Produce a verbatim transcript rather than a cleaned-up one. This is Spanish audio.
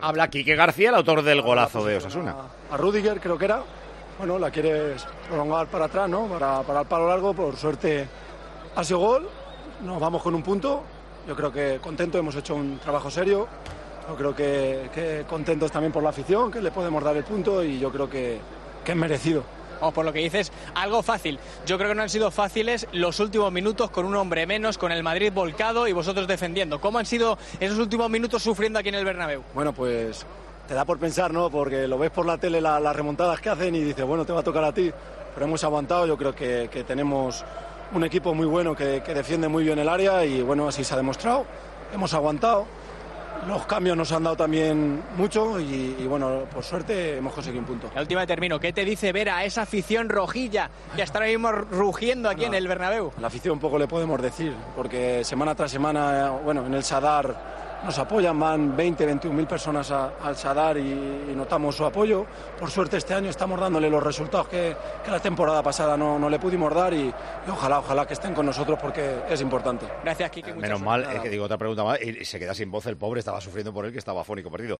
Habla Quique García, el autor del golazo de Osasuna. A, a Rüdiger, creo que era. Bueno, la quieres prolongar para atrás, ¿no? Para, para el palo largo, por suerte ha sido gol. Nos vamos con un punto. Yo creo que contento, hemos hecho un trabajo serio. Yo creo que, que contentos también por la afición, que le podemos dar el punto y yo creo que, que es merecido. O por lo que dices, algo fácil. Yo creo que no han sido fáciles los últimos minutos con un hombre menos, con el Madrid volcado y vosotros defendiendo. ¿Cómo han sido esos últimos minutos sufriendo aquí en el Bernabéu? Bueno, pues te da por pensar, ¿no? Porque lo ves por la tele la, las remontadas que hacen y dices, bueno, te va a tocar a ti. Pero hemos aguantado, yo creo que, que tenemos un equipo muy bueno que, que defiende muy bien el área y bueno, así se ha demostrado. Hemos aguantado. Los cambios nos han dado también mucho y, y bueno, por suerte hemos conseguido un punto. La última de termino, ¿qué te dice ver a esa afición rojilla que está ahora mismo rugiendo aquí bueno, en el Bernabéu? La afición un poco le podemos decir, porque semana tras semana, bueno, en el Sadar nos apoyan, van veinte, veintiún mil personas a, al Sadar y, y notamos su apoyo. Por suerte este año estamos dándole los resultados que, que la temporada pasada no, no le pudimos dar y, y ojalá, ojalá que estén con nosotros porque es importante. Gracias, Quique. Menos mal, es que digo otra pregunta más y se queda sin voz el pobre, estaba sufriendo por él que estaba afónico perdido.